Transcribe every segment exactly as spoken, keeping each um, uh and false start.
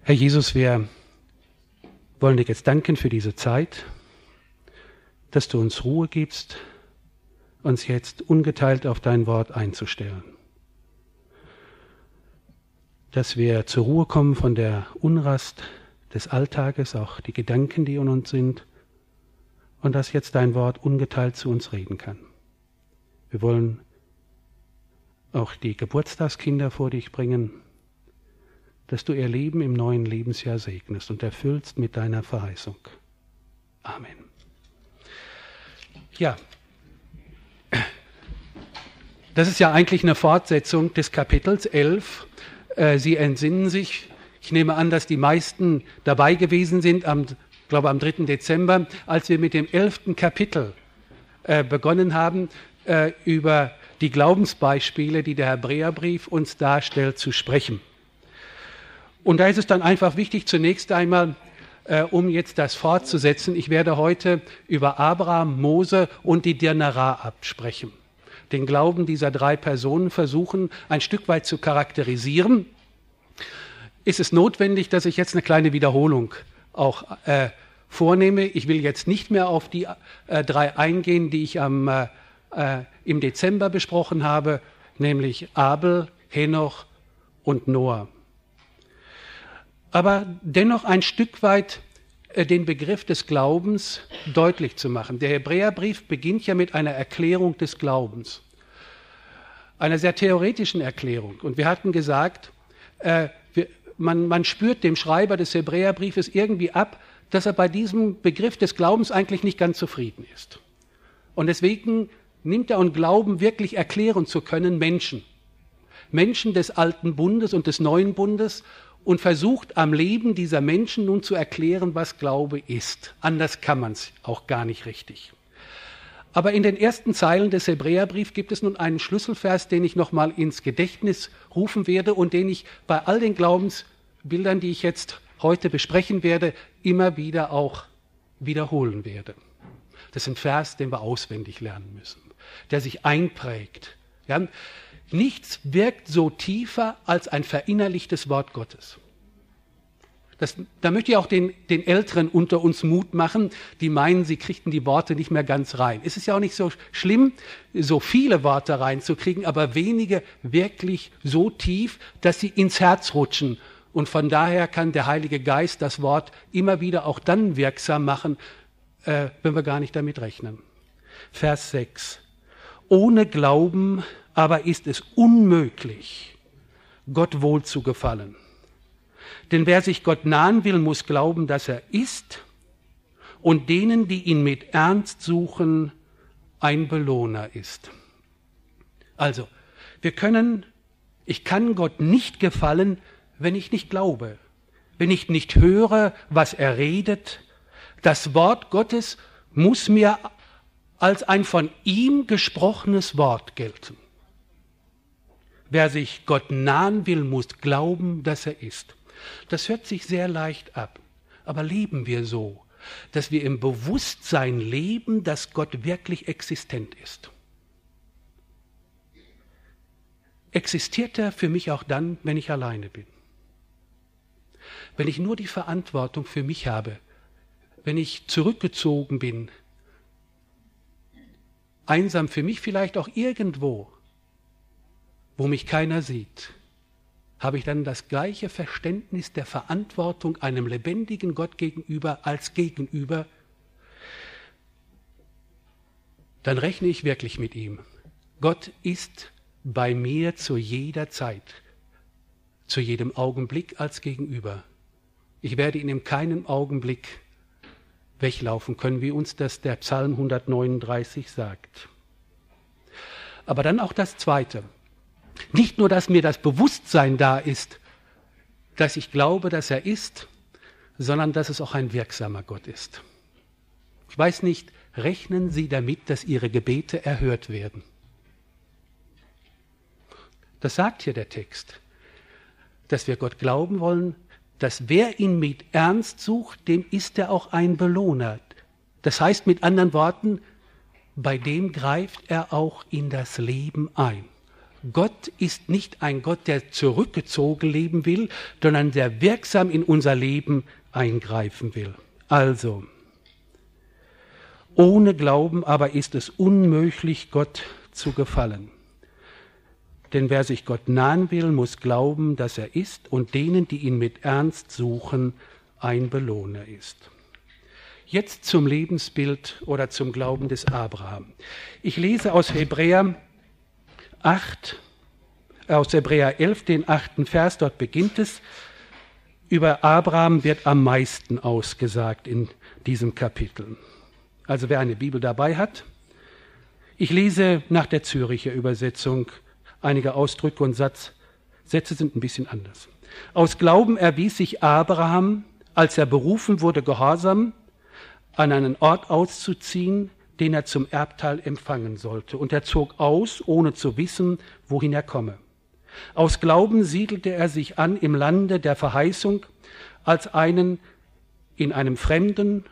Herr Jesus, wir wollen dir jetzt danken für diese Zeit, dass du uns Ruhe gibst, uns jetzt ungeteilt auf dein Wort einzustellen. Dass wir zur Ruhe kommen von der Unrast des Alltages, auch die Gedanken, die in uns sind, und dass jetzt dein Wort ungeteilt zu uns reden kann. Wir wollen auch die Geburtstagskinder vor dich bringen, dass du ihr Leben im neuen Lebensjahr segnest und erfüllst mit deiner Verheißung. Amen. Ja, das ist ja eigentlich eine Fortsetzung des Kapitels elf. Sie entsinnen sich, ich nehme an, dass die meisten dabei gewesen sind, am, ich glaube am dritten Dezember, als wir mit dem elften Kapitel äh, begonnen haben, äh, über die Glaubensbeispiele, die der Hebräerbrief uns darstellt, zu sprechen. Und da ist es dann einfach wichtig, zunächst einmal, äh, um jetzt das fortzusetzen, ich werde heute über Abraham, Mose und die Dirnara absprechen. Den Glauben dieser drei Personen versuchen, ein Stück weit zu charakterisieren. Ist es notwendig, dass ich jetzt eine kleine Wiederholung auch äh, vornehme? Ich will jetzt nicht mehr auf die äh, drei eingehen, die ich am, äh, äh, im Dezember besprochen habe, nämlich Abel, Henoch und Noah. Aber dennoch ein Stück weit äh, den Begriff des Glaubens deutlich zu machen. Der Hebräerbrief beginnt ja mit einer Erklärung des Glaubens, einer sehr theoretischen Erklärung. Und wir hatten gesagt, äh, wir, Man, man spürt dem Schreiber des Hebräerbriefes irgendwie ab, dass er bei diesem Begriff des Glaubens eigentlich nicht ganz zufrieden ist. Und deswegen nimmt er an Glauben wirklich erklären zu können Menschen. Menschen des alten Bundes und des neuen Bundes und versucht am Leben dieser Menschen nun zu erklären, was Glaube ist. Anders kann man es auch gar nicht richtig. Aber in den ersten Zeilen des Hebräerbriefs gibt es nun einen Schlüsselvers, den ich nochmal ins Gedächtnis rufen werde und den ich bei all den Glaubensbildern, die ich jetzt heute besprechen werde, immer wieder auch wiederholen werde. Das ist ein Vers, den wir auswendig lernen müssen, der sich einprägt. Ja? Nichts wirkt so tiefer als ein verinnerlichtes Wort Gottes. Das, da möchte ich auch den, den Älteren unter uns Mut machen, die meinen, sie kriegten die Worte nicht mehr ganz rein. Es ist ja auch nicht so schlimm, so viele Worte reinzukriegen, aber wenige wirklich so tief, dass sie ins Herz rutschen. Und von daher kann der Heilige Geist das Wort immer wieder auch dann wirksam machen, äh, wenn wir gar nicht damit rechnen. Vers sechs. Ohne Glauben aber ist es unmöglich, Gott wohl zu gefallen. Denn wer sich Gott nahen will, muss glauben, dass er ist und denen, die ihn mit Ernst suchen, ein Belohner ist. Also, wir können, ich kann Gott nicht gefallen, wenn ich nicht glaube, wenn ich nicht höre, was er redet. Das Wort Gottes muss mir als ein von ihm gesprochenes Wort gelten. Wer sich Gott nahen will, muss glauben, dass er ist. Das hört sich sehr leicht ab, aber leben wir so, dass wir im Bewusstsein leben, dass Gott wirklich existent ist. Existiert er für mich auch dann, wenn ich alleine bin? Wenn ich nur die Verantwortung für mich habe, wenn ich zurückgezogen bin, einsam für mich vielleicht auch irgendwo, wo mich keiner sieht, habe ich dann das gleiche Verständnis der Verantwortung einem lebendigen Gott gegenüber als Gegenüber, dann rechne ich wirklich mit ihm. Gott ist bei mir zu jeder Zeit, zu jedem Augenblick als Gegenüber. Ich werde ihn in keinem Augenblick weglaufen können, wie uns das der Psalm hundertneununddreißig sagt. Aber dann auch das Zweite. Nicht nur, dass mir das Bewusstsein da ist, dass ich glaube, dass er ist, sondern dass es auch ein wirksamer Gott ist. Ich weiß nicht, rechnen Sie damit, dass Ihre Gebete erhört werden? Das sagt hier der Text, dass wir Gott glauben wollen, dass wer ihn mit Ernst sucht, dem ist er auch ein Belohner. Das heißt mit anderen Worten, bei dem greift er auch in das Leben ein. Gott ist nicht ein Gott, der zurückgezogen leben will, sondern der wirksam in unser Leben eingreifen will. Also, ohne Glauben aber ist es unmöglich, Gott zu gefallen. Denn wer sich Gott nahen will, muss glauben, dass er ist und denen, die ihn mit Ernst suchen, ein Belohner ist. Jetzt zum Lebensbild oder zum Glauben des Abraham. Ich lese aus Hebräer acht, aus Hebräer elf, den achten Vers, dort beginnt es. Über Abraham wird am meisten ausgesagt in diesem Kapitel. Also wer eine Bibel dabei hat, ich lese nach der Zürcher Übersetzung einige Ausdrücke und Satz, Sätze sind ein bisschen anders. Aus Glauben erwies sich Abraham, als er berufen wurde, gehorsam, an einen Ort auszuziehen, den er zum Erbteil empfangen sollte. Und er zog aus, ohne zu wissen, wohin er komme. Aus Glauben siedelte er sich an im Lande der Verheißung als einen in einem Fremden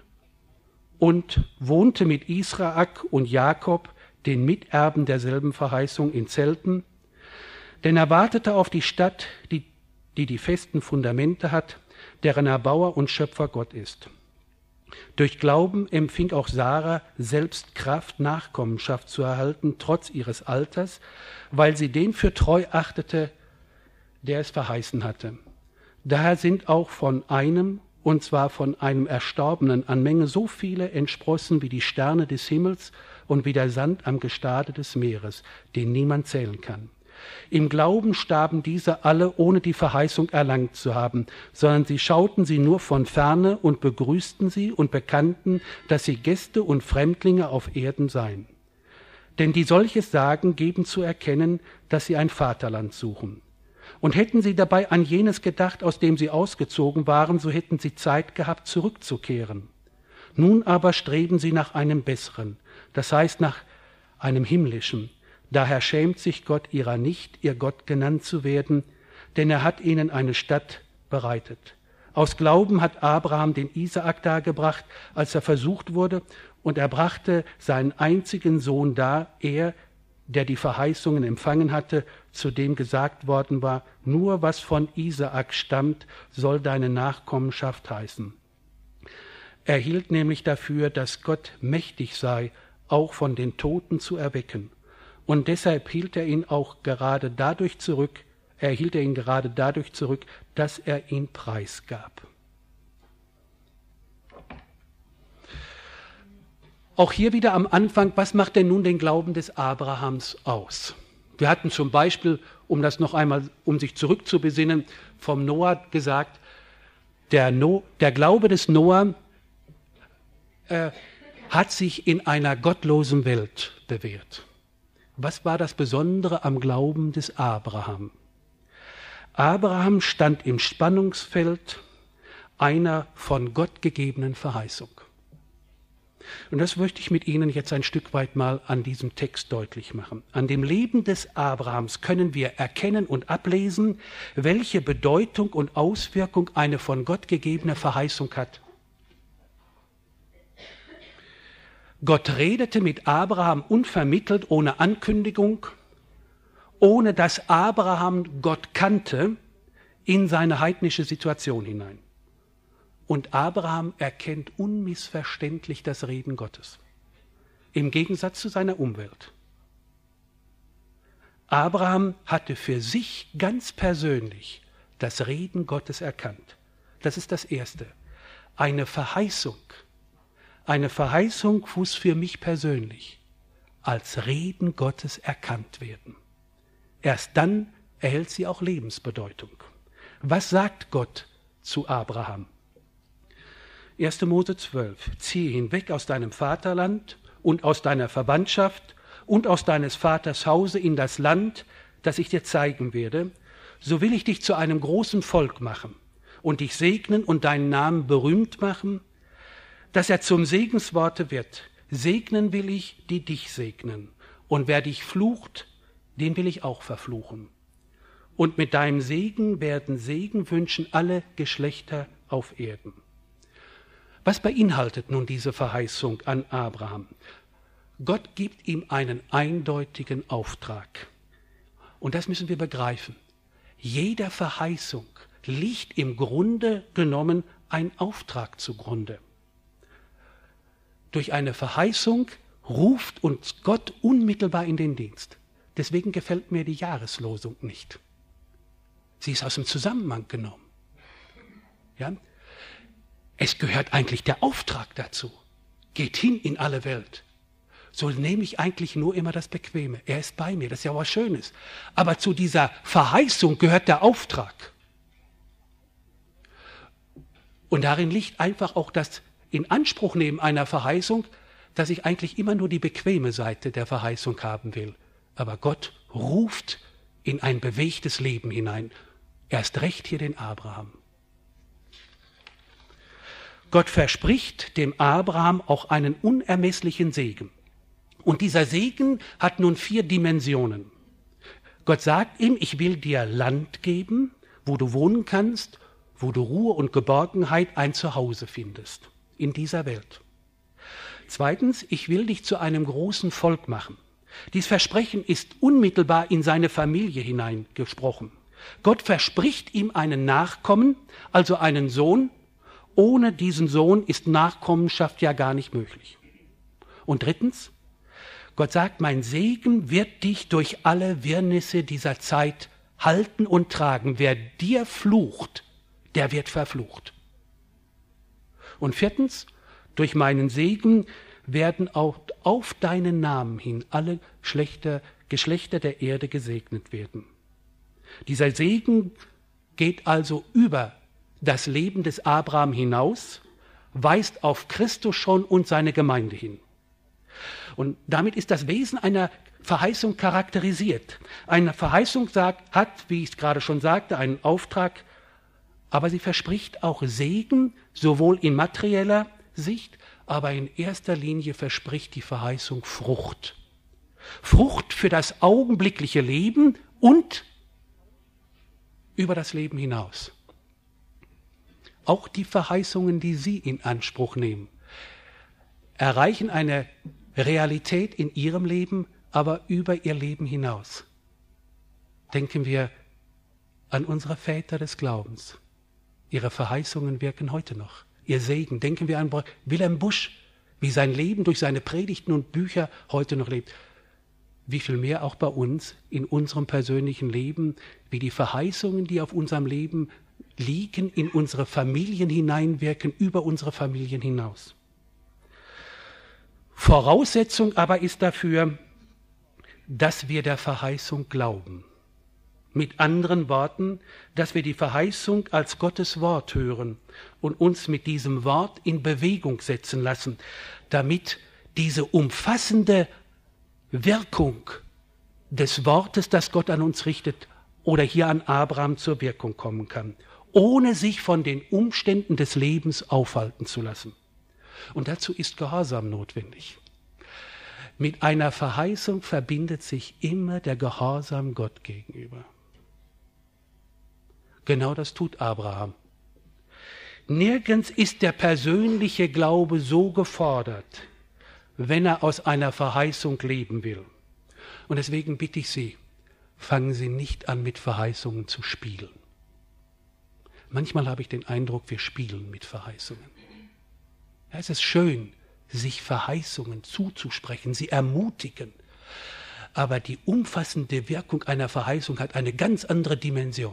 und wohnte mit Isaak und Jakob, den Miterben derselben Verheißung, in Zelten. Denn er wartete auf die Stadt, die die, die festen Fundamente hat, deren Erbauer und Schöpfer Gott ist. Durch Glauben empfing auch Sarah selbst Kraft, Nachkommenschaft zu erhalten, trotz ihres Alters, weil sie den für treu achtete, der es verheißen hatte. Daher sind auch von einem, und zwar von einem Erstorbenen, an Menge so viele entsprossen wie die Sterne des Himmels und wie der Sand am Gestade des Meeres, den niemand zählen kann. Im Glauben starben diese alle, ohne die Verheißung erlangt zu haben, sondern sie schauten sie nur von ferne und begrüßten sie und bekannten, dass sie Gäste und Fremdlinge auf Erden seien. Denn die solches sagen, geben zu erkennen, dass sie ein Vaterland suchen. Und hätten sie dabei an jenes gedacht, aus dem sie ausgezogen waren, so hätten sie Zeit gehabt, zurückzukehren. Nun aber streben sie nach einem Besseren, das heißt nach einem Himmlischen. Daher schämt sich Gott ihrer nicht, ihr Gott genannt zu werden, denn er hat ihnen eine Stadt bereitet. Aus Glauben hat Abraham den Isaak dargebracht, als er versucht wurde, und er brachte seinen einzigen Sohn dar, er, der die Verheißungen empfangen hatte, zu dem gesagt worden war, nur was von Isaak stammt, soll deine Nachkommenschaft heißen. Er hielt nämlich dafür, dass Gott mächtig sei, auch von den Toten zu erwecken. Und deshalb hielt er ihn auch gerade dadurch zurück, er hielt er ihn gerade dadurch zurück, dass er ihn preisgab. Auch hier wieder am Anfang, was macht denn nun den Glauben des Abrahams aus? Wir hatten zum Beispiel, um das noch einmal, um sich zurückzubesinnen, vom Noah gesagt, der, no, der Glaube des Noah äh, hat sich in einer gottlosen Welt bewährt. Was war das Besondere am Glauben des Abraham? Abraham stand im Spannungsfeld einer von Gott gegebenen Verheißung. Und das möchte ich mit Ihnen jetzt ein Stück weit mal an diesem Text deutlich machen. An dem Leben des Abrahams können wir erkennen und ablesen, welche Bedeutung und Auswirkung eine von Gott gegebene Verheißung hat. Gott redete mit Abraham unvermittelt, ohne Ankündigung, ohne dass Abraham Gott kannte, in seine heidnische Situation hinein. Und Abraham erkennt unmissverständlich das Reden Gottes, im Gegensatz zu seiner Umwelt. Abraham hatte für sich ganz persönlich das Reden Gottes erkannt. Das ist das Erste. Eine Verheißung. Eine Verheißung muss für mich persönlich als Reden Gottes erkannt werden. Erst dann erhält sie auch Lebensbedeutung. Was sagt Gott zu Abraham? erster Mose zwölf. Ziehe hinweg aus deinem Vaterland und aus deiner Verwandtschaft und aus deines Vaters Hause in das Land, das ich dir zeigen werde, so will ich dich zu einem großen Volk machen und dich segnen und deinen Namen berühmt machen, dass er zum Segensworte wird. Segnen will ich, die dich segnen. Und wer dich flucht, den will ich auch verfluchen. Und mit deinem Segen werden Segen wünschen alle Geschlechter auf Erden. Was beinhaltet nun diese Verheißung an Abraham? Gott gibt ihm einen eindeutigen Auftrag. Und das müssen wir begreifen. Jeder Verheißung liegt im Grunde genommen ein Auftrag zugrunde. Durch eine Verheißung ruft uns Gott unmittelbar in den Dienst. Deswegen gefällt mir die Jahreslosung nicht. Sie ist aus dem Zusammenhang genommen. Ja? Es gehört eigentlich der Auftrag dazu. Geht hin in alle Welt. So nehme ich eigentlich nur immer das Bequeme. Er ist bei mir, das ist ja was Schönes. Aber zu dieser Verheißung gehört der Auftrag. Und darin liegt einfach auch das Inanspruchnehmen einer Verheißung, dass ich eigentlich immer nur die bequeme Seite der Verheißung haben will. Aber Gott ruft in ein bewegtes Leben hinein. Erst recht hier den Abraham. Gott verspricht dem Abraham auch einen unermesslichen Segen. Und dieser Segen hat nun vier Dimensionen. Gott sagt ihm, ich will dir Land geben, wo du wohnen kannst, wo du Ruhe und Geborgenheit ein Zuhause findest in dieser Welt. Zweitens, ich will dich zu einem großen Volk machen. Dies Versprechen ist unmittelbar in seine Familie hineingesprochen. Gott verspricht ihm einen Nachkommen, also einen Sohn. Ohne diesen Sohn ist Nachkommenschaft ja gar nicht möglich. Und drittens, Gott sagt, mein Segen wird dich durch alle Wirrnisse dieser Zeit halten und tragen. Wer dir flucht, der wird verflucht. Und viertens, durch meinen Segen werden auch auf deinen Namen hin alle Geschlechter, Geschlechter der Erde gesegnet werden. Dieser Segen geht also über das Leben des Abraham hinaus, weist auf Christus schon und seine Gemeinde hin. Und damit ist das Wesen einer Verheißung charakterisiert. Eine Verheißung sagt, hat, wie ich es gerade schon sagte, einen Auftrag, aber sie verspricht auch Segen, sowohl in materieller Sicht, aber in erster Linie verspricht die Verheißung Frucht. Frucht für das augenblickliche Leben und über das Leben hinaus. Auch die Verheißungen, die Sie in Anspruch nehmen, erreichen eine Realität in Ihrem Leben, aber über Ihr Leben hinaus. Denken wir an unsere Väter des Glaubens. Ihre Verheißungen wirken heute noch. Ihr Segen. Denken wir an Wilhelm Busch, wie sein Leben durch seine Predigten und Bücher heute noch lebt. Wie viel mehr auch bei uns in unserem persönlichen Leben, wie die Verheißungen, die auf unserem Leben liegen, in unsere Familien hineinwirken, über unsere Familien hinaus. Voraussetzung aber ist dafür, dass wir der Verheißung glauben. Mit anderen Worten, dass wir die Verheißung als Gottes Wort hören und uns mit diesem Wort in Bewegung setzen lassen, damit diese umfassende Wirkung des Wortes, das Gott an uns richtet oder hier an Abraham zur Wirkung kommen kann, ohne sich von den Umständen des Lebens aufhalten zu lassen. Und dazu ist Gehorsam notwendig. Mit einer Verheißung verbindet sich immer der Gehorsam Gott gegenüber. Genau das tut Abraham. Nirgends ist der persönliche Glaube so gefordert, wenn er aus einer Verheißung leben will. Und deswegen bitte ich Sie, fangen Sie nicht an, mit Verheißungen zu spielen. Manchmal habe ich den Eindruck, wir spielen mit Verheißungen. Ja, es ist schön, sich Verheißungen zuzusprechen, sie ermutigen. Aber die umfassende Wirkung einer Verheißung hat eine ganz andere Dimension.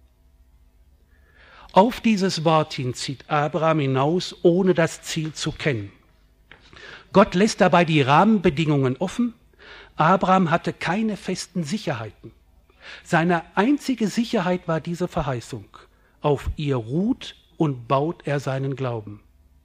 Auf dieses Wort hin zieht Abraham hinaus, ohne das Ziel zu kennen. Gott lässt dabei die Rahmenbedingungen offen. Abraham hatte keine festen Sicherheiten. Seine einzige Sicherheit war diese Verheißung. Auf ihr ruht und baut er seinen Glauben.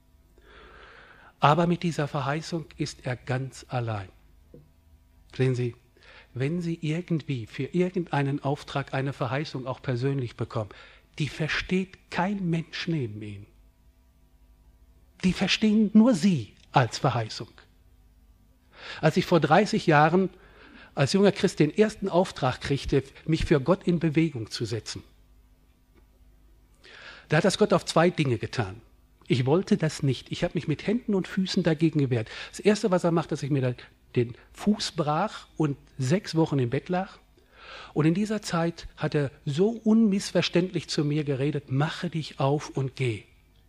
Aber mit dieser Verheißung ist er ganz allein. Sehen Sie, wenn Sie irgendwie für irgendeinen Auftrag eine Verheißung auch persönlich bekommen, die versteht kein Mensch neben Ihnen. Die verstehen nur Sie als Verheißung. Als ich vor dreißig Jahren als junger Christ den ersten Auftrag kriegte, mich für Gott in Bewegung zu setzen, da hat das Gott auf zwei Dinge getan. Ich wollte das nicht. Ich habe mich mit Händen und Füßen dagegen gewehrt. Das Erste, was er macht, dass ich mir den Fuß brach und sechs Wochen im Bett lag. Und in dieser Zeit hat er so unmissverständlich zu mir geredet, mache dich auf und geh.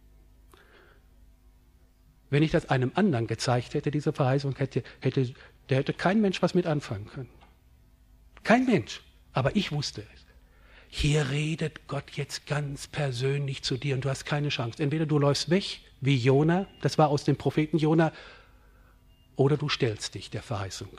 Wenn ich das einem anderen gezeigt hätte, diese Verheißung, hätte, hätte, der hätte kein Mensch was mit anfangen können. Kein Mensch. Aber ich wusste es. Hier redet Gott jetzt ganz persönlich zu dir und du hast keine Chance. Entweder du läufst weg, wie Jona, das war aus dem Propheten Jona, oder du stellst dich der Verheißung.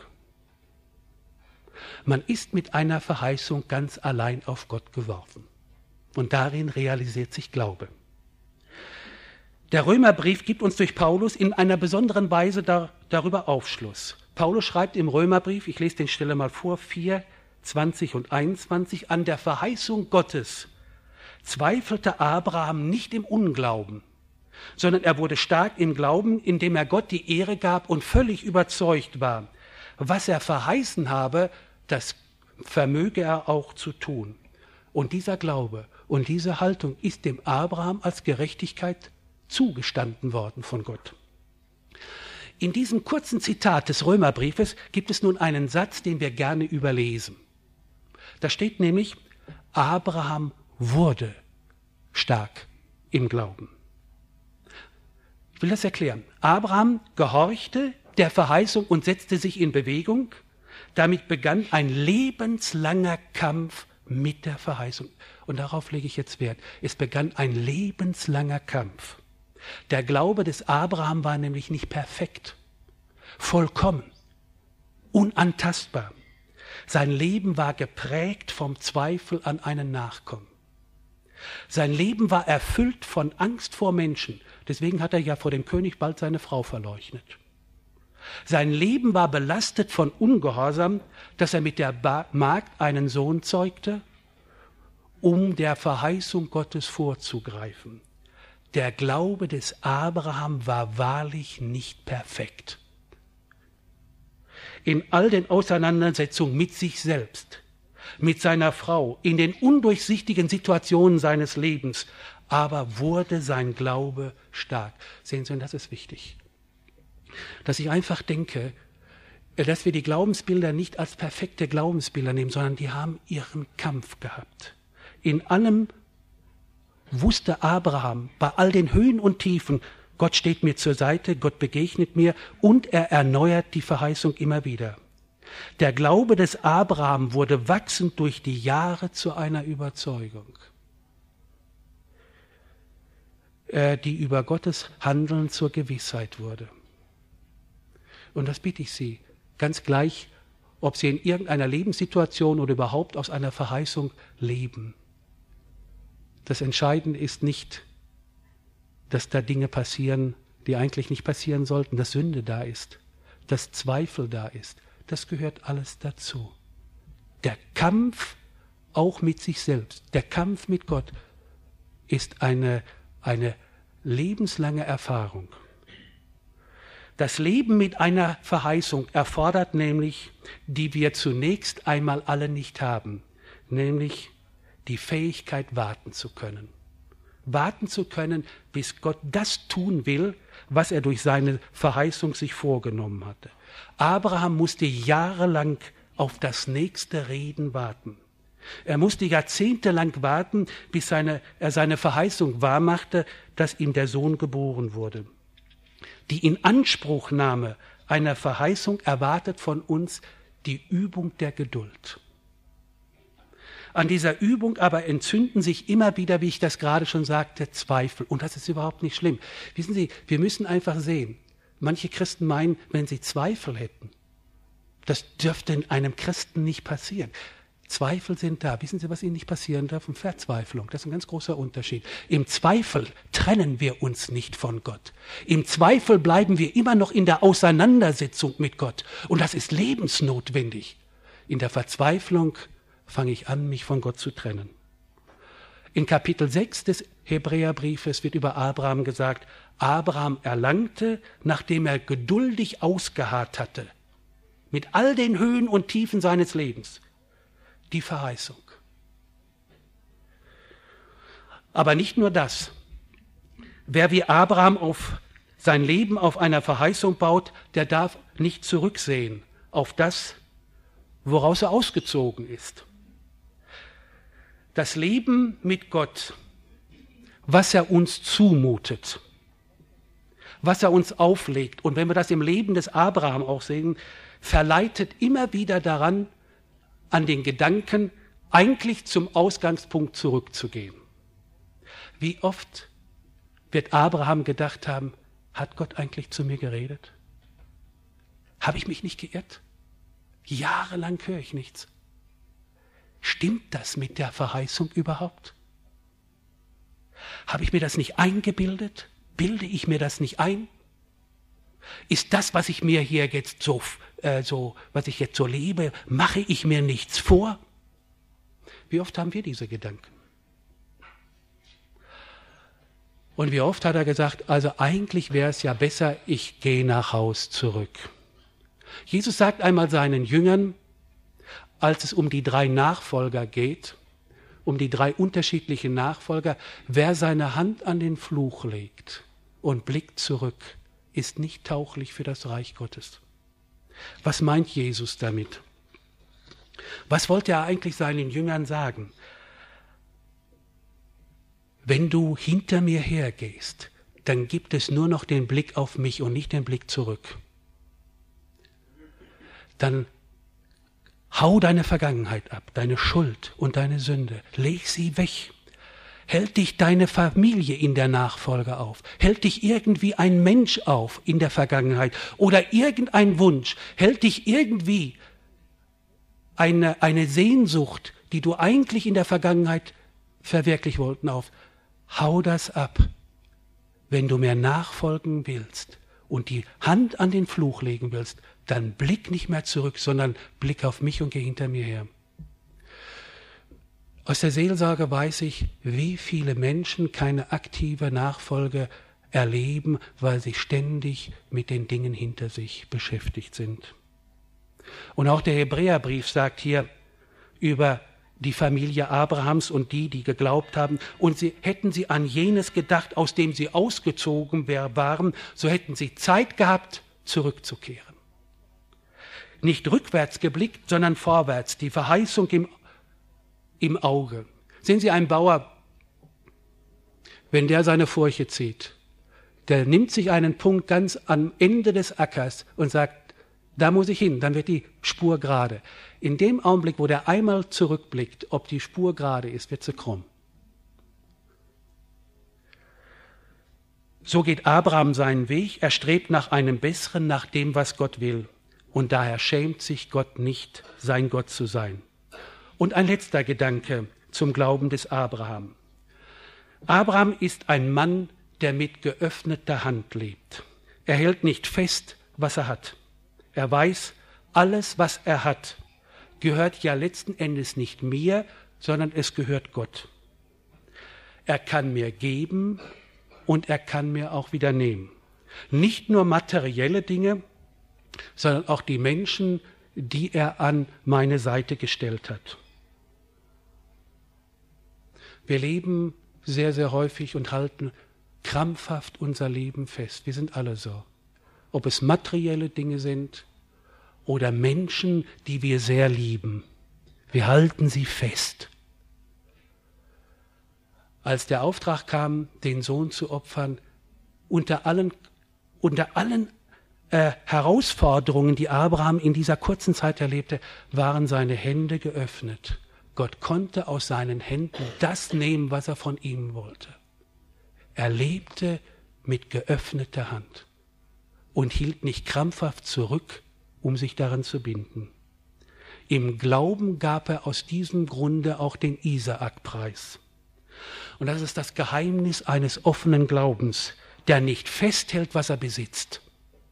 Man ist mit einer Verheißung ganz allein auf Gott geworfen. Und darin realisiert sich Glaube. Der Römerbrief gibt uns durch Paulus in einer besonderen Weise da, darüber Aufschluss. Paulus schreibt im Römerbrief, ich lese den Stelle mal vor, vier, zwanzig und einundzwanzig, an der Verheißung Gottes zweifelte Abraham nicht im Unglauben, sondern er wurde stark im Glauben, indem er Gott die Ehre gab und völlig überzeugt war, was er verheißen habe, das vermöge er auch zu tun. Und dieser Glaube und diese Haltung ist dem Abraham als Gerechtigkeit zugestanden worden von Gott. In diesem kurzen Zitat des Römerbriefes gibt es nun einen Satz, den wir gerne überlesen. Da steht nämlich, Abraham wurde stark im Glauben. Ich will das erklären. Abraham gehorchte der Verheißung und setzte sich in Bewegung. Damit begann ein lebenslanger Kampf mit der Verheißung. Und darauf lege ich jetzt Wert. Es begann ein lebenslanger Kampf. Der Glaube des Abraham war nämlich nicht perfekt, vollkommen, unantastbar. Sein Leben war geprägt vom Zweifel an einen Nachkommen. Sein Leben war erfüllt von Angst vor Menschen. Deswegen hat er ja vor dem König bald seine Frau verleugnet. Sein Leben war belastet von Ungehorsam, dass er mit der Magd einen Sohn zeugte, um der Verheißung Gottes vorzugreifen. Der Glaube des Abraham war wahrlich nicht perfekt. In all den Auseinandersetzungen mit sich selbst, mit seiner Frau, in den undurchsichtigen Situationen seines Lebens, aber wurde sein Glaube stark. Sehen Sie, und das ist wichtig, dass ich einfach denke, dass wir die Glaubensbilder nicht als perfekte Glaubensbilder nehmen, sondern die haben ihren Kampf gehabt. In allem wusste Abraham, bei all den Höhen und Tiefen, Gott steht mir zur Seite, Gott begegnet mir und er erneuert die Verheißung immer wieder. Der Glaube des Abraham wurde wachsend durch die Jahre zu einer Überzeugung, die über Gottes Handeln zur Gewissheit wurde. Und das bitte ich Sie, ganz gleich, ob Sie in irgendeiner Lebenssituation oder überhaupt aus einer Verheißung leben. Das Entscheidende ist nicht, dass da Dinge passieren, die eigentlich nicht passieren sollten, dass Sünde da ist, dass Zweifel da ist. Das gehört alles dazu. Der Kampf auch mit sich selbst, der Kampf mit Gott ist eine, eine lebenslange Erfahrung. Das Leben mit einer Verheißung erfordert nämlich, die wir zunächst einmal alle nicht haben, nämlich die Fähigkeit, warten zu können. Warten zu können, bis Gott das tun will, was er durch seine Verheißung sich vorgenommen hatte. Abraham musste jahrelang auf das nächste Reden warten. Er musste jahrzehntelang warten, bis seine, er seine Verheißung wahrmachte, dass ihm der Sohn geboren wurde. Die Inanspruchnahme einer Verheißung erwartet von uns die Übung der Geduld. An dieser Übung aber entzünden sich immer wieder, wie ich das gerade schon sagte, Zweifel. Und das ist überhaupt nicht schlimm. Wissen Sie, wir müssen einfach sehen, manche Christen meinen, wenn sie Zweifel hätten, das dürfte einem Christen nicht passieren. Zweifel sind da. Wissen Sie, was ihnen nicht passieren darf? Verzweiflung. Das ist ein ganz großer Unterschied. Im Zweifel trennen wir uns nicht von Gott. Im Zweifel bleiben wir immer noch in der Auseinandersetzung mit Gott. Und das ist lebensnotwendig. In der Verzweiflung fange ich an, mich von Gott zu trennen. In Kapitel sechs des Hebräerbriefes wird über Abraham gesagt, Abraham erlangte, nachdem er geduldig ausgeharrt hatte, mit all den Höhen und Tiefen seines Lebens, die Verheißung. Aber nicht nur das. Wer wie Abraham auf sein Leben auf einer Verheißung baut, der darf nicht zurücksehen auf das, woraus er ausgezogen ist. das Leben mit Gott, was er uns zumutet, was er uns auflegt, und wenn wir das im Leben des Abraham auch sehen, verleitet immer wieder daran, an den Gedanken, eigentlich zum Ausgangspunkt zurückzugehen. Wie oft wird Abraham gedacht haben, hat Gott eigentlich zu mir geredet? Habe ich mich nicht geirrt? Jahrelang höre ich nichts. Stimmt das mit der Verheißung überhaupt? Habe ich mir das nicht eingebildet? Bilde ich mir das nicht ein? Ist das, was ich mir hier jetzt so, äh, so, was ich jetzt so lebe, mache ich mir nichts vor? Wie oft haben wir diese Gedanken? Und wie oft hat er gesagt, also eigentlich wäre es ja besser, ich gehe nach Haus zurück. Jesus sagt einmal seinen Jüngern, als es um die drei Nachfolger geht, um die drei unterschiedlichen Nachfolger, wer seine Hand an den Fluch legt und blickt zurück, ist nicht tauglich für das Reich Gottes. Was meint Jesus damit? Was wollte er eigentlich seinen Jüngern sagen? Wenn du hinter mir hergehst, dann gibt es nur noch den Blick auf mich und nicht den Blick zurück. Dann hau deine Vergangenheit ab, deine Schuld und deine Sünde, leg sie weg. Hält dich deine Familie in der Nachfolge auf? Hält dich irgendwie ein Mensch auf in der Vergangenheit oder irgendein Wunsch? Hält dich irgendwie eine, eine Sehnsucht, die du eigentlich in der Vergangenheit verwirklichen wollten, auf? Hau das ab. Wenn du mir nachfolgen willst und die Hand an den Fluch legen willst, dann blick nicht mehr zurück, sondern blick auf mich und geh hinter mir her. Aus der Seelsorge weiß ich, wie viele Menschen keine aktive Nachfolge erleben, weil sie ständig mit den Dingen hinter sich beschäftigt sind. Und auch der Hebräerbrief sagt hier über die Familie Abrahams und die, die geglaubt haben, und sie, hätten sie an jenes gedacht, aus dem sie ausgezogen waren, so hätten sie Zeit gehabt, zurückzukehren. Nicht rückwärts geblickt, sondern vorwärts, die Verheißung im, im Auge. Sehen Sie einen Bauer, wenn der seine Furche zieht, der nimmt sich einen Punkt ganz am Ende des Ackers und sagt, da muss ich hin, dann wird die Spur gerade. In dem Augenblick, wo der einmal zurückblickt, ob die Spur gerade ist, wird sie krumm. So geht Abraham seinen Weg, er strebt nach einem Besseren, nach dem, was Gott will. Und daher schämt sich Gott nicht, sein Gott zu sein. Und ein letzter Gedanke zum Glauben des Abraham. Abraham ist ein Mann, der mit geöffneter Hand lebt. Er hält nicht fest, was er hat. Er weiß, alles, was er hat, gehört ja letzten Endes nicht mir, sondern es gehört Gott. Er kann mir geben und er kann mir auch wieder nehmen. Nicht nur materielle Dinge, sondern auch die Menschen, die er an meine Seite gestellt hat. Wir leben sehr, sehr häufig und halten krampfhaft unser Leben fest. Wir sind alle so. Ob es materielle Dinge sind oder Menschen, die wir sehr lieben. Wir halten sie fest. Als der Auftrag kam, den Sohn zu opfern, unter allen, unter allen äh, Herausforderungen, die Abraham in dieser kurzen Zeit erlebte, waren seine Hände geöffnet. Gott konnte aus seinen Händen das nehmen, was er von ihm wollte. Er lebte mit geöffneter Hand und hielt nicht krampfhaft zurück, um sich daran zu binden. Im Glauben gab er aus diesem Grunde auch den Isaak preis. Und das ist das Geheimnis eines offenen Glaubens, der nicht festhält, was er besitzt.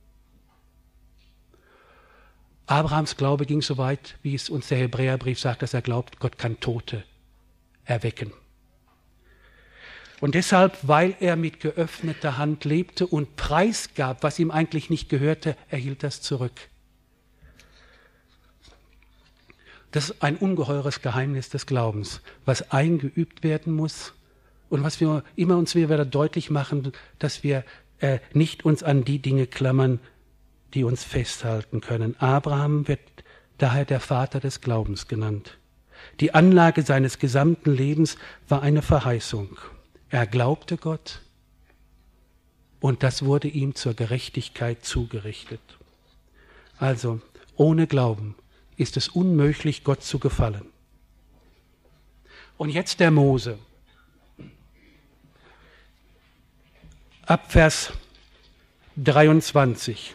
Abrahams Glaube ging so weit, wie es uns der Hebräerbrief sagt, dass er glaubt, Gott kann Tote erwecken. Und deshalb, weil er mit geöffneter Hand lebte und preisgab, was ihm eigentlich nicht gehörte, erhielt das zurück. Das ist ein ungeheures Geheimnis des Glaubens, was eingeübt werden muss und was wir immer uns wieder deutlich machen, dass wir äh, nicht uns an die Dinge klammern, die uns festhalten können. Abraham wird daher der Vater des Glaubens genannt. Die Anlage seines gesamten Lebens war eine Verheißung. Er glaubte Gott und das wurde ihm zur Gerechtigkeit zugerichtet. Also, ohne Glauben ist es unmöglich, Gott zu gefallen. Und jetzt der Mose. Ab Vers dreiundzwanzig.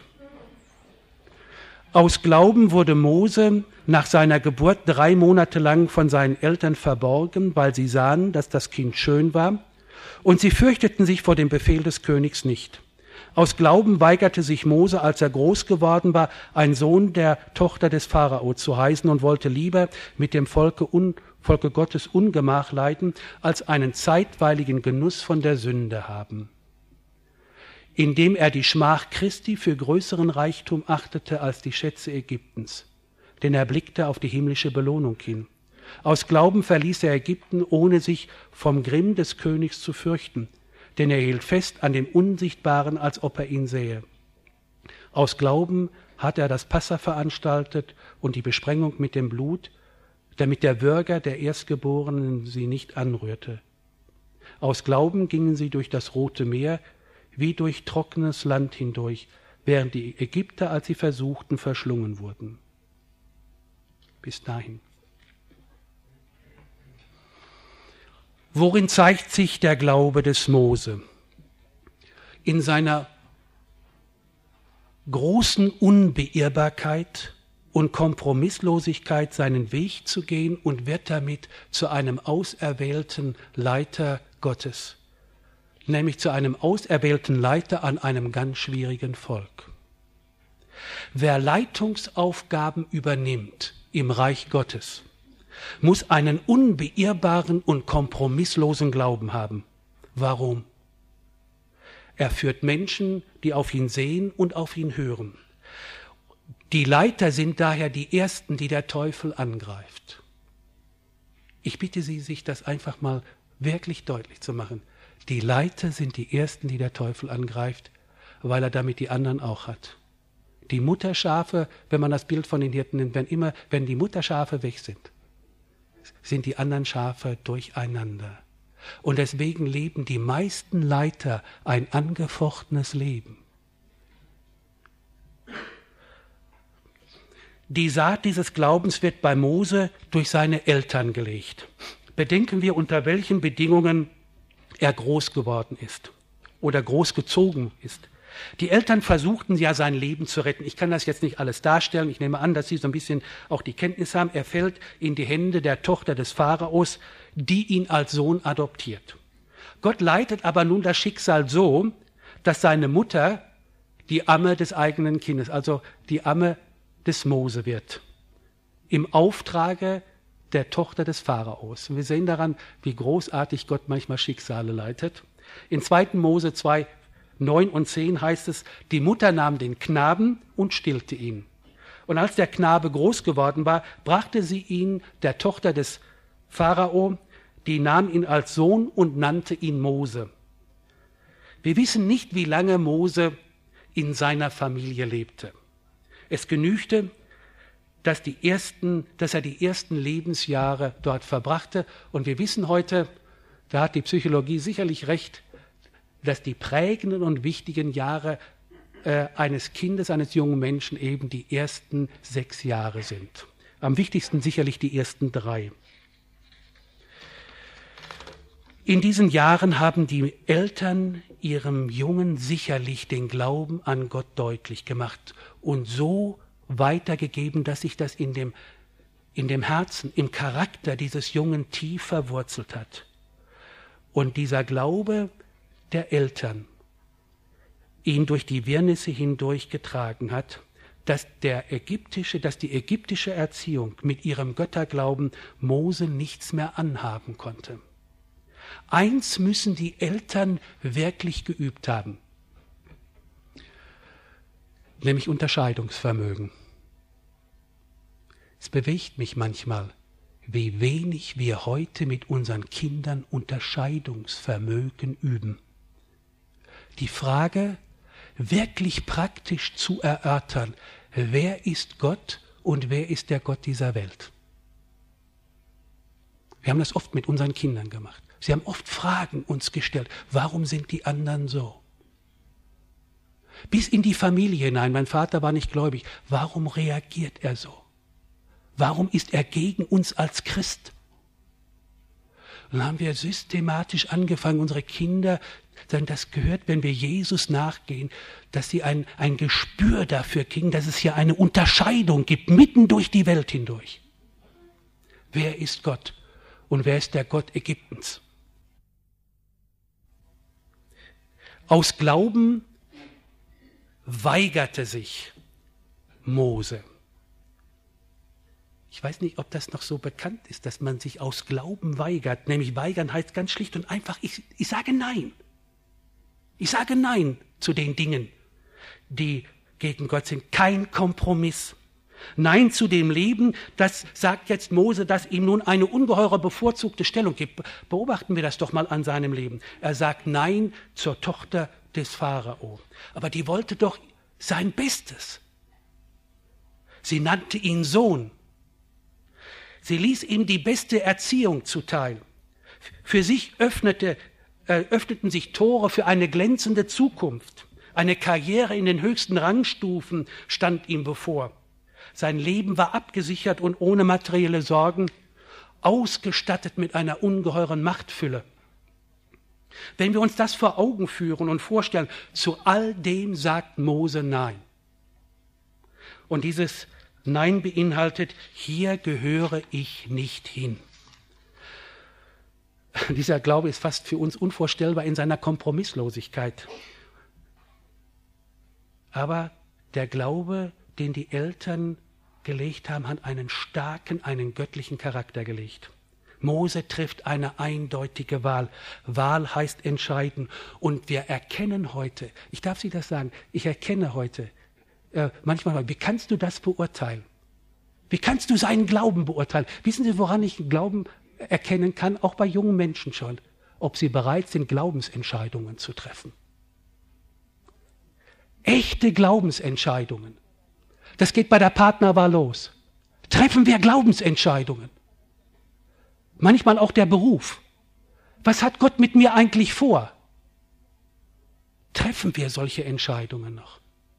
Aus Glauben wurde Mose nach seiner Geburt drei Monate lang von seinen Eltern verborgen, weil sie sahen, dass das Kind schön war, und sie fürchteten sich vor dem Befehl des Königs nicht. Aus Glauben weigerte sich Mose, als er groß geworden war, ein Sohn der Tochter des Pharao zu heißen und wollte lieber mit dem Volke, un, Volke Gottes Ungemach leiden, als einen zeitweiligen Genuss von der Sünde haben. Indem er die Schmach Christi für größeren Reichtum achtete als die Schätze Ägyptens, denn er blickte auf die himmlische Belohnung hin. Aus Glauben verließ er Ägypten, ohne sich vom Grimm des Königs zu fürchten, denn er hielt fest an dem Unsichtbaren, als ob er ihn sähe. Aus Glauben hat er das Passa veranstaltet und die Besprengung mit dem Blut, damit der Würger der Erstgeborenen sie nicht anrührte. Aus Glauben gingen sie durch das Rote Meer, wie durch trockenes Land hindurch, während die Ägypter, als sie versuchten, verschlungen wurden. Bis dahin. Worin zeigt sich der Glaube des Mose? In seiner großen Unbeirrbarkeit und Kompromisslosigkeit, seinen Weg zu gehen, und wird damit zu einem auserwählten Leiter Gottes, nämlich zu einem auserwählten Leiter an einem ganz schwierigen Volk. Wer Leitungsaufgaben übernimmt im Reich Gottes, muss einen unbeirrbaren und kompromisslosen Glauben haben. Warum? Er führt Menschen, die auf ihn sehen und auf ihn hören. Die Leiter sind daher die Ersten, die der Teufel angreift. Ich bitte Sie, sich das einfach mal wirklich deutlich zu machen. Die Leiter sind die Ersten, die der Teufel angreift, weil er damit die anderen auch hat. Die Mutterschafe, wenn man das Bild von den Hirten nimmt, wenn immer, wenn die Mutterschafe weg sind, sind die anderen Schafe durcheinander. Und deswegen leben die meisten Leiter ein angefochtenes Leben. Die Saat dieses Glaubens wird bei Mose durch seine Eltern gelegt. Bedenken wir, unter welchen Bedingungen er groß geworden ist oder großgezogen ist. Die Eltern versuchten ja, sein Leben zu retten. Ich kann das jetzt nicht alles darstellen. Ich nehme an, dass Sie so ein bisschen auch die Kenntnis haben. Er fällt in die Hände der Tochter des Pharaos, die ihn als Sohn adoptiert. Gott leitet aber nun das Schicksal so, dass seine Mutter die Amme des eigenen Kindes, also die Amme des Mose wird, im Auftrage der Tochter des Pharaos. Und wir sehen daran, wie großartig Gott manchmal Schicksale leitet. In zweiten Mose zwei, neun und zehn heißt es, die Mutter nahm den Knaben und stillte ihn. Und als der Knabe groß geworden war, brachte sie ihn der Tochter des Pharao, die nahm ihn als Sohn und nannte ihn Mose. Wir wissen nicht, wie lange Mose in seiner Familie lebte. Es genügte, dass, die ersten, dass er die ersten Lebensjahre dort verbrachte. Und wir wissen heute, da hat die Psychologie sicherlich recht, dass die prägenden und wichtigen Jahre äh, eines Kindes, eines jungen Menschen eben die ersten sechs Jahre sind. Am wichtigsten sicherlich die ersten drei. In diesen Jahren haben die Eltern ihrem Jungen sicherlich den Glauben an Gott deutlich gemacht und so weitergegeben, dass sich das in dem, in dem Herzen, im Charakter dieses Jungen tief verwurzelt hat. Und dieser Glaube der Eltern ihn durch die Wirrnisse hindurch getragen hat, dass, der ägyptische, dass die ägyptische Erziehung mit ihrem Götterglauben Mose nichts mehr anhaben konnte. Eins müssen die Eltern wirklich geübt haben, nämlich Unterscheidungsvermögen. Es bewegt mich manchmal, wie wenig wir heute mit unseren Kindern Unterscheidungsvermögen üben. Die Frage wirklich praktisch zu erörtern, wer ist Gott und wer ist der Gott dieser Welt? Wir haben das oft mit unseren Kindern gemacht. Sie haben oft Fragen uns gestellt. Warum sind die anderen so? Bis in die Familie hinein. Mein Vater war nicht gläubig. Warum reagiert er so? Warum ist er gegen uns als Christ? Und dann haben wir systematisch angefangen, unsere Kinder, das gehört, wenn wir Jesus nachgehen, dass sie ein, ein Gespür dafür kriegen, dass es hier eine Unterscheidung gibt, mitten durch die Welt hindurch. Wer ist Gott und wer ist der Gott Ägyptens? Aus Glauben weigerte sich Mose. Ich weiß nicht, ob das noch so bekannt ist, dass man sich aus Glauben weigert. Nämlich weigern heißt ganz schlicht und einfach, ich, ich sage Nein. Ich sage Nein zu den Dingen, die gegen Gott sind. Kein Kompromiss. Nein zu dem Leben, das sagt jetzt Mose, dass ihm nun eine ungeheure bevorzugte Stellung gibt. Beobachten wir das doch mal an seinem Leben. Er sagt Nein zur Tochter des Pharao. Aber die wollte doch sein Bestes. Sie nannte ihn Sohn. Sie ließ ihm die beste Erziehung zuteil. Für sich öffnete, äh, öffneten sich Tore für eine glänzende Zukunft. Eine Karriere in den höchsten Rangstufen stand ihm bevor. Sein Leben war abgesichert und ohne materielle Sorgen, ausgestattet mit einer ungeheuren Machtfülle. Wenn wir uns das vor Augen führen und vorstellen, zu all dem sagt Mose Nein. Und dieses Nein beinhaltet, hier gehöre ich nicht hin. Dieser Glaube ist fast für uns unvorstellbar in seiner Kompromisslosigkeit. Aber der Glaube, den die Eltern gelegt haben, hat einen starken, einen göttlichen Charakter gelegt. Mose trifft eine eindeutige Wahl. Wahl heißt entscheiden. Und wir erkennen heute, ich darf Sie das sagen, ich erkenne heute, äh, manchmal, wie kannst du das beurteilen? Wie kannst du seinen Glauben beurteilen? Wissen Sie, woran ich Glauben erkennen kann? Auch bei jungen Menschen schon. Ob sie bereit sind, Glaubensentscheidungen zu treffen. Echte Glaubensentscheidungen. Das geht bei der Partnerwahl los. Treffen wir Glaubensentscheidungen. Manchmal auch der Beruf. Was hat Gott mit mir eigentlich vor? Treffen wir solche Entscheidungen noch?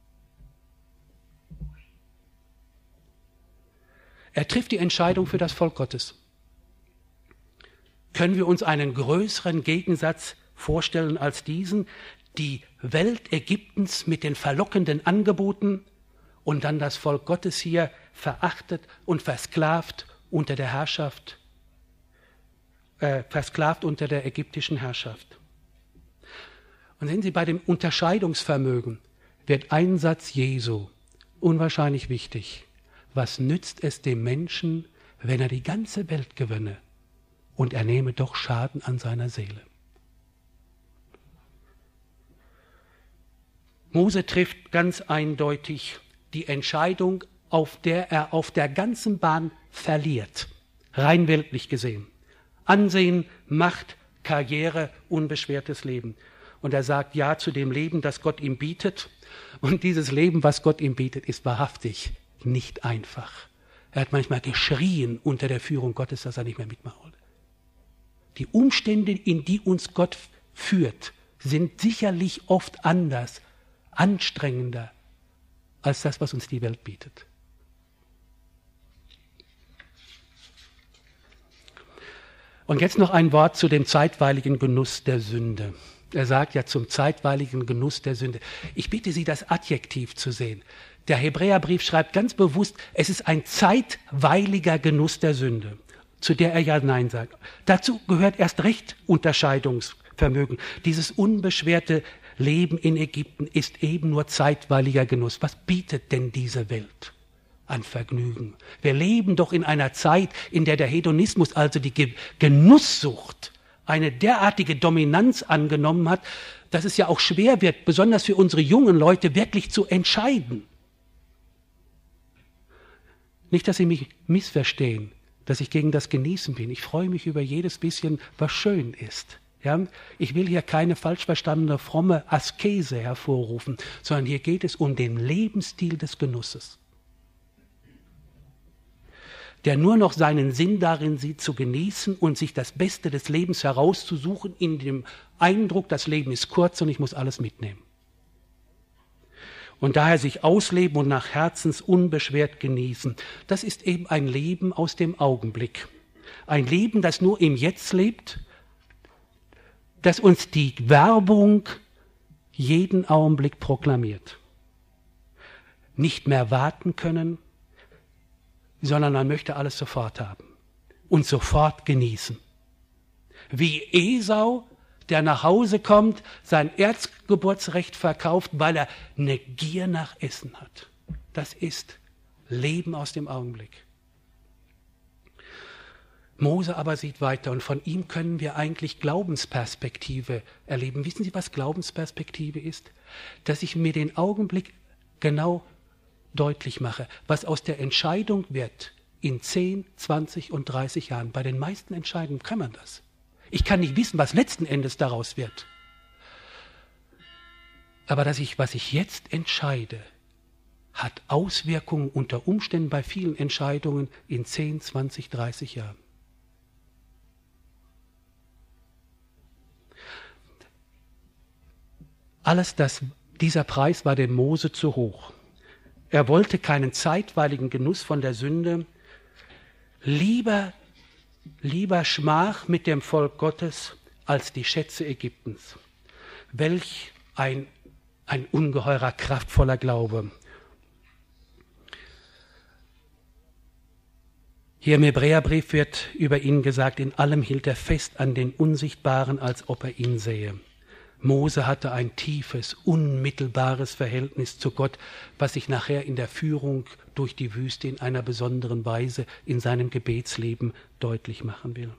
Er trifft die Entscheidung für das Volk Gottes. Können wir uns einen größeren Gegensatz vorstellen als diesen? Die Welt Ägyptens mit den verlockenden Angeboten und dann das Volk Gottes hier verachtet und versklavt unter der Herrschaft, äh, versklavt unter der ägyptischen Herrschaft. Und sehen Sie, bei dem Unterscheidungsvermögen wird ein Satz Jesu unwahrscheinlich wichtig. Was nützt es dem Menschen, wenn er die ganze Welt gewönne und er nehme doch Schaden an seiner Seele? Mose trifft ganz eindeutig die Entscheidung, auf der er auf der ganzen Bahn verliert, rein weltlich gesehen. Ansehen, Macht, Karriere, unbeschwertes Leben. Und er sagt Ja zu dem Leben, das Gott ihm bietet. Und dieses Leben, was Gott ihm bietet, ist wahrhaftig nicht einfach. Er hat manchmal geschrien unter der Führung Gottes, dass er nicht mehr mitmachen wollte. Die Umstände, in die uns Gott führt, sind sicherlich oft anders, anstrengender als das, was uns die Welt bietet. Und jetzt noch ein Wort zu dem zeitweiligen Genuss der Sünde. Er sagt ja zum zeitweiligen Genuss der Sünde. Ich bitte Sie, das Adjektiv zu sehen. Der Hebräerbrief schreibt ganz bewusst, es ist ein zeitweiliger Genuss der Sünde, zu der er ja Nein sagt. Dazu gehört erst recht Unterscheidungsvermögen. Dieses unbeschwerte Leben in Ägypten ist eben nur zeitweiliger Genuss. Was bietet denn diese Welt an Vergnügen? Wir leben doch in einer Zeit, in der der Hedonismus, also die Genusssucht, eine derartige Dominanz angenommen hat, dass es ja auch schwer wird, besonders für unsere jungen Leute, wirklich zu entscheiden. Nicht, dass Sie mich missverstehen, dass ich gegen das Genießen bin. Ich freue mich über jedes bisschen, was schön ist. Ja? Ich will hier keine falsch verstandene fromme Askese hervorrufen, sondern hier geht es um den Lebensstil des Genusses. der nur noch seinen Sinn darin sieht, zu genießen und sich das Beste des Lebens herauszusuchen, in dem Eindruck, das Leben ist kurz und ich muss alles mitnehmen. Und daher sich ausleben und nach Herzens unbeschwert genießen. Das ist eben ein Leben aus dem Augenblick. Ein Leben, das nur im Jetzt lebt, das uns die Werbung jeden Augenblick proklamiert. Nicht mehr warten können, sondern man möchte alles sofort haben und sofort genießen. Wie Esau, der nach Hause kommt, sein Erzgeburtsrecht verkauft, weil er eine Gier nach Essen hat. Das ist Leben aus dem Augenblick. Mose aber sieht weiter und von ihm können wir eigentlich Glaubensperspektive erleben. Wissen Sie, was Glaubensperspektive ist? Dass ich mir den Augenblick genau deutlich mache, was aus der Entscheidung wird in zehn, zwanzig und dreißig Jahren. Bei den meisten Entscheidungen kann man das. Ich kann nicht wissen, was letzten Endes daraus wird. Aber dass ich, was ich jetzt entscheide, hat Auswirkungen unter Umständen bei vielen Entscheidungen in zehn, zwanzig, dreißig Jahren. Alles das, dieser Preis war dem Mose zu hoch. Er wollte keinen zeitweiligen Genuss von der Sünde, lieber, lieber Schmach mit dem Volk Gottes als die Schätze Ägyptens. Welch ein, ein ungeheurer, kraftvoller Glaube. Hier im Hebräerbrief wird über ihn gesagt, in allem hielt er fest an den Unsichtbaren, als ob er ihn sähe. Mose hatte ein tiefes, unmittelbares Verhältnis zu Gott, was sich nachher in der Führung durch die Wüste in einer besonderen Weise in seinem Gebetsleben deutlich machen will.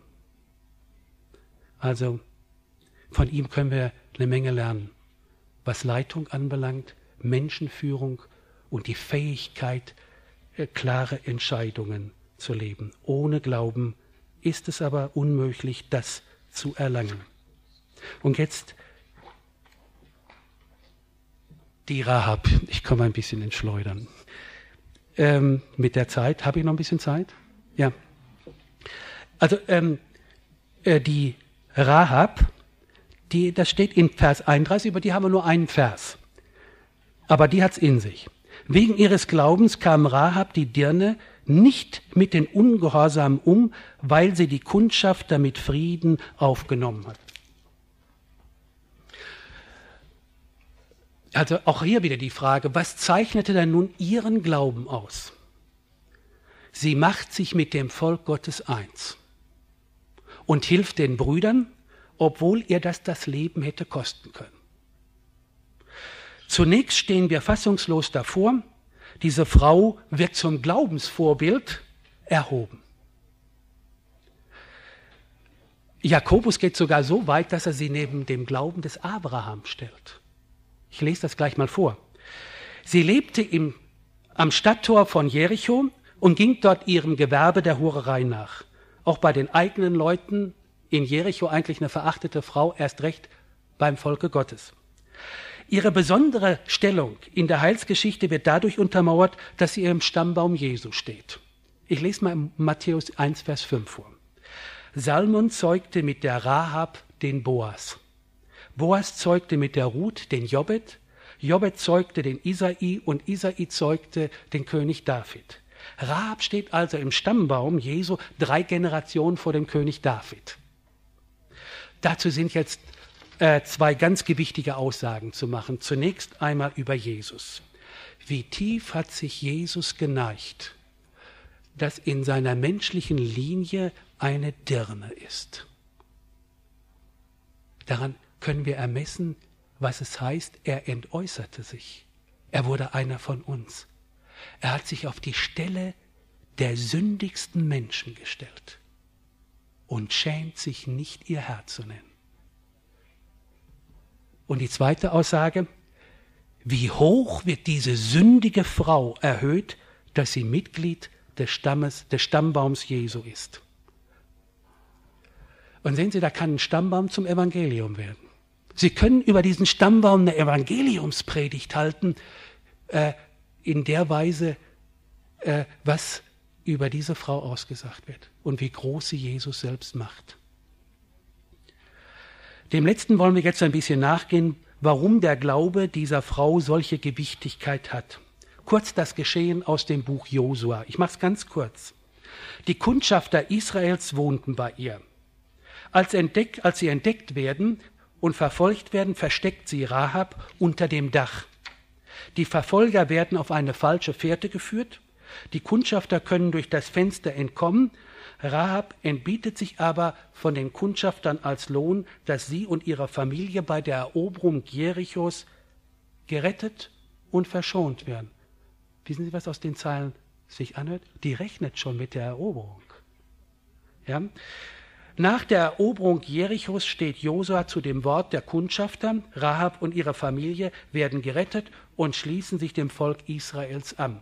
Also von ihm können wir eine Menge lernen, was Leitung anbelangt, Menschenführung und die Fähigkeit, klare Entscheidungen zu leben. Ohne Glauben ist es aber unmöglich, das zu erlangen. Und jetzt die Rahab. Ich komme ein bisschen ins Schleudern. Ähm, mit der Zeit, habe ich noch ein bisschen Zeit? Ja. Also ähm, äh, die Rahab, die, das steht in Vers einunddreißig, über die haben wir nur einen Vers. Aber die hat es in sich. Wegen ihres Glaubens kam Rahab, die Dirne, nicht mit den Ungehorsamen um, weil sie die Kundschafter mit Frieden aufgenommen hat. Also auch hier wieder die Frage, was zeichnete denn nun ihren Glauben aus? Sie macht sich mit dem Volk Gottes eins und hilft den Brüdern, obwohl ihr das das Leben hätte kosten können. Zunächst stehen wir fassungslos davor, diese Frau wird zum Glaubensvorbild erhoben. Jakobus geht sogar so weit, dass er sie neben dem Glauben des Abraham stellt. Ich lese das gleich mal vor. Sie lebte im, am Stadttor von Jericho und ging dort ihrem Gewerbe der Hurerei nach. Auch bei den eigenen Leuten in Jericho eigentlich eine verachtete Frau, erst recht beim Volke Gottes. Ihre besondere Stellung in der Heilsgeschichte wird dadurch untermauert, dass sie im Stammbaum Jesu steht. Ich lese mal Matthäus eins, Vers fünf vor. Salmon zeugte mit der Rahab den Boas. Boas zeugte mit der Ruth den Jobed, Jobed zeugte den Isai und Isai zeugte den König David. Rahab steht also im Stammbaum Jesu drei Generationen vor dem König David. Dazu sind jetzt äh, zwei ganz gewichtige Aussagen zu machen. Zunächst einmal über Jesus. Wie tief hat sich Jesus geneigt, dass in seiner menschlichen Linie eine Dirne ist. Daran können wir ermessen, was es heißt, er entäußerte sich. Er wurde einer von uns. Er hat sich auf die Stelle der sündigsten Menschen gestellt und schämt sich nicht, ihr Herr zu nennen. Und die zweite Aussage, wie hoch wird diese sündige Frau erhöht, dass sie Mitglied des Stammes, des Stammbaums Jesu ist. Und sehen Sie, da kann ein Stammbaum zum Evangelium werden. Sie können über diesen Stammbaum eine Evangeliumspredigt halten, äh, in der Weise, äh, was über diese Frau ausgesagt wird und wie groß sie Jesus selbst macht. Dem letzten wollen wir jetzt ein bisschen nachgehen, warum der Glaube dieser Frau solche Gewichtigkeit hat. Kurz das Geschehen aus dem Buch Josua. Ich mache es ganz kurz. Die Kundschafter Israels wohnten bei ihr. Als, entdeck, als sie entdeckt werden und verfolgt werden, versteckt sie Rahab unter dem Dach. Die Verfolger werden auf eine falsche Fährte geführt. Die Kundschafter können durch das Fenster entkommen. Rahab entbietet sich aber von den Kundschaftern als Lohn, dass sie und ihre Familie bei der Eroberung Jerichos gerettet und verschont werden. Wissen Sie, was aus den Zeilen sich anhört? Die rechnet schon mit der Eroberung. Ja? Nach der Eroberung Jerichos steht Josua zu dem Wort der Kundschafter. Rahab und ihre Familie werden gerettet und schließen sich dem Volk Israels an.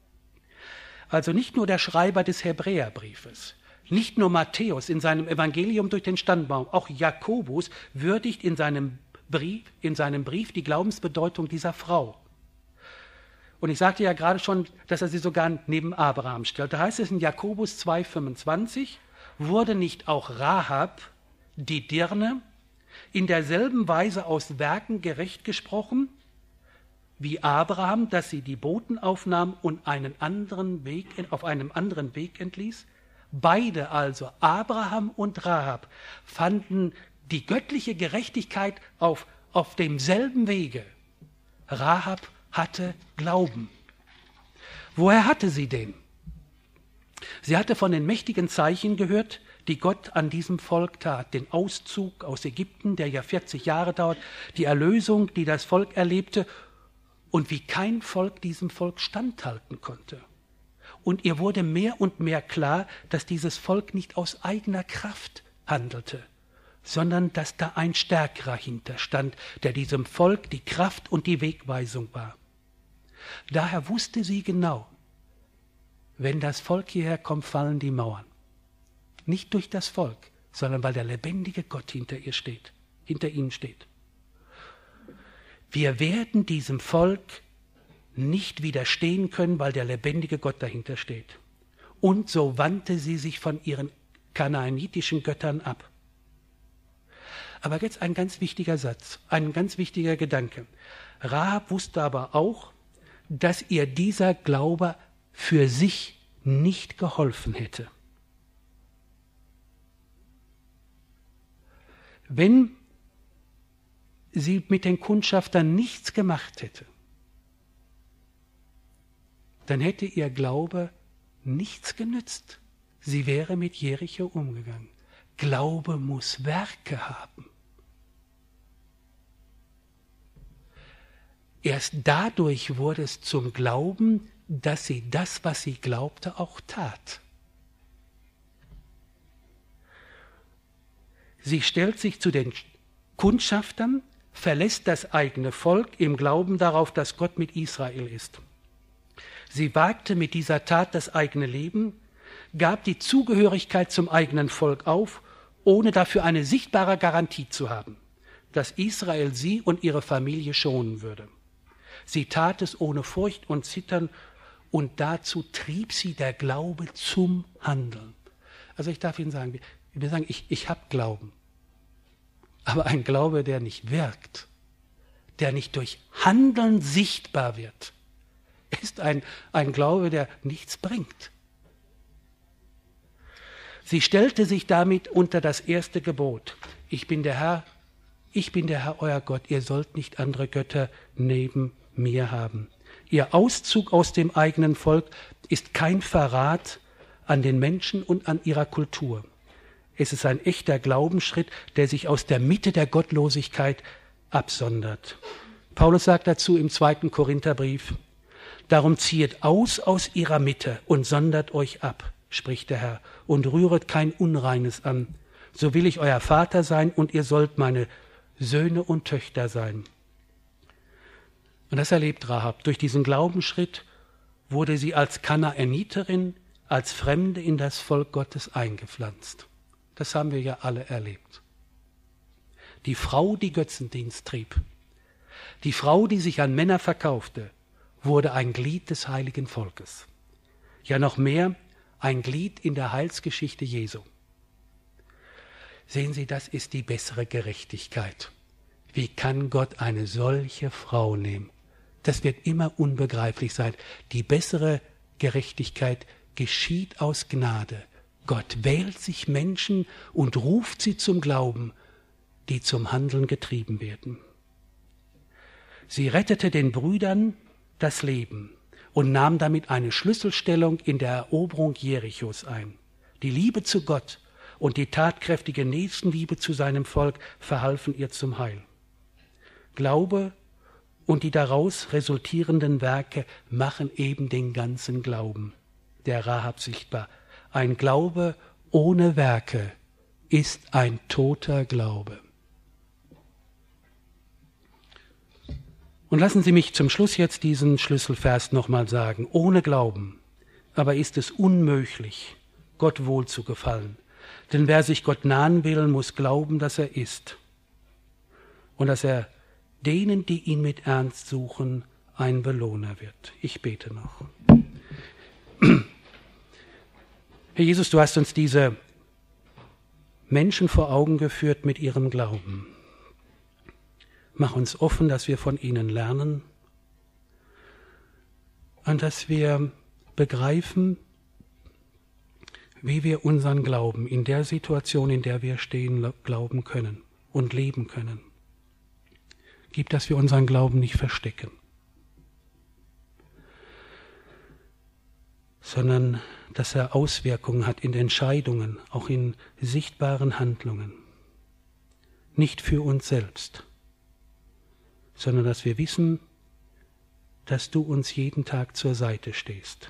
Also nicht nur der Schreiber des Hebräerbriefes, nicht nur Matthäus in seinem Evangelium durch den Standbaum, auch Jakobus würdigt in seinem Brief, in seinem Brief die Glaubensbedeutung dieser Frau. Und ich sagte ja gerade schon, dass er sie sogar neben Abraham stellt. Da heißt es in Jakobus zwei fünfundzwanzig, wurde nicht auch Rahab, die Dirne, in derselben Weise aus Werken gerecht gesprochen, wie Abraham, dass sie die Boten aufnahm und einen anderen Weg, auf einem anderen Weg entließ? Beide also, Abraham und Rahab, fanden die göttliche Gerechtigkeit auf, auf demselben Wege. Rahab hatte Glauben. Woher hatte sie den? Sie hatte von den mächtigen Zeichen gehört, die Gott an diesem Volk tat. Den Auszug aus Ägypten, der ja vierzig Jahre dauert, die Erlösung, die das Volk erlebte und wie kein Volk diesem Volk standhalten konnte. Und ihr wurde mehr und mehr klar, dass dieses Volk nicht aus eigener Kraft handelte, sondern dass da ein Stärkerer hinterstand, der diesem Volk die Kraft und die Wegweisung war. Daher wusste sie genau, wenn das Volk hierher kommt, fallen die Mauern. Nicht durch das Volk, sondern weil der lebendige Gott hinter ihr steht, hinter ihnen steht. Wir werden diesem Volk nicht widerstehen können, weil der lebendige Gott dahinter steht. Und so wandte sie sich von ihren kanaanitischen Göttern ab. Aber jetzt ein ganz wichtiger Satz, ein ganz wichtiger Gedanke. Rahab wusste aber auch, dass ihr dieser Glaube für sich nicht geholfen hätte. Wenn sie mit den Kundschaftern nichts gemacht hätte, dann hätte ihr Glaube nichts genützt. Sie wäre mit Jericho umgegangen. Glaube muss Werke haben. Erst dadurch wurde es zum Glauben, dass sie das, was sie glaubte, auch tat. Sie stellt sich zu den Kundschaftern, verlässt das eigene Volk im Glauben darauf, dass Gott mit Israel ist. Sie wagte mit dieser Tat das eigene Leben, gab die Zugehörigkeit zum eigenen Volk auf, ohne dafür eine sichtbare Garantie zu haben, dass Israel sie und ihre Familie schonen würde. Sie tat es ohne Furcht und Zittern und dazu trieb sie der Glaube zum Handeln. Also ich darf Ihnen sagen, wir sagen, ich, ich habe Glauben, aber ein Glaube, der nicht wirkt, der nicht durch Handeln sichtbar wird, ist ein, ein Glaube, der nichts bringt. Sie stellte sich damit unter das erste Gebot. Ich bin der Herr, ich bin der Herr, euer Gott, ihr sollt nicht andere Götter neben mir haben. Ihr Auszug aus dem eigenen Volk ist kein Verrat an den Menschen und an ihrer Kultur. Es ist ein echter Glaubensschritt, der sich aus der Mitte der Gottlosigkeit absondert. Paulus sagt dazu im zweiten Korintherbrief, darum ziehet aus aus ihrer Mitte und sondert euch ab, spricht der Herr, und rühret kein Unreines an. So will ich euer Vater sein und ihr sollt meine Söhne und Töchter sein. Und das erlebt Rahab. Durch diesen Glaubensschritt wurde sie als Kanaaniterin, als Fremde in das Volk Gottes eingepflanzt. Das haben wir ja alle erlebt. Die Frau, die Götzendienst trieb, die Frau, die sich an Männer verkaufte, wurde ein Glied des heiligen Volkes. Ja, noch mehr, ein Glied in der Heilsgeschichte Jesu. Sehen Sie, das ist die bessere Gerechtigkeit. Wie kann Gott eine solche Frau nehmen? Das wird immer unbegreiflich sein. Die bessere Gerechtigkeit geschieht aus Gnade. Gott wählt sich Menschen und ruft sie zum Glauben, die zum Handeln getrieben werden. Sie rettete den Brüdern das Leben und nahm damit eine Schlüsselstellung in der Eroberung Jerichos ein. Die Liebe zu Gott und die tatkräftige Nächstenliebe zu seinem Volk verhalfen ihr zum Heil. Glaube und die daraus resultierenden Werke machen eben den ganzen Glauben der Rahab sichtbar. Ein Glaube ohne Werke ist ein toter Glaube. Und lassen Sie mich zum Schluss jetzt diesen Schlüsselvers nochmal sagen. Ohne Glauben aber ist es unmöglich, Gott wohl zu gefallen. Denn wer sich Gott nahen will, muss glauben, dass er ist. Und dass er denen, die ihn mit Ernst suchen, ein Belohner wird. Ich bete noch. Herr Jesus, du hast uns diese Menschen vor Augen geführt mit ihrem Glauben. Mach uns offen, dass wir von ihnen lernen und dass wir begreifen, wie wir unseren Glauben in der Situation, in der wir stehen, glauben können und leben können. Gib, dass wir unseren Glauben nicht verstecken, sondern dass er Auswirkungen hat in Entscheidungen, auch in sichtbaren Handlungen. Nicht für uns selbst, sondern dass wir wissen, dass du uns jeden Tag zur Seite stehst.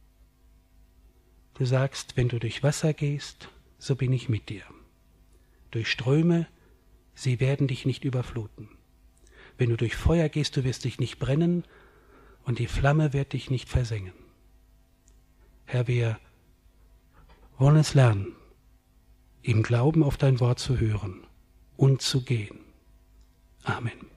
Du sagst, wenn du durch Wasser gehst, so bin ich mit dir. Durch Ströme, sie werden dich nicht überfluten. Wenn du durch Feuer gehst, du wirst dich nicht brennen und die Flamme wird dich nicht versengen. Herr, wir wollen es lernen, im Glauben auf dein Wort zu hören und zu gehen. Amen.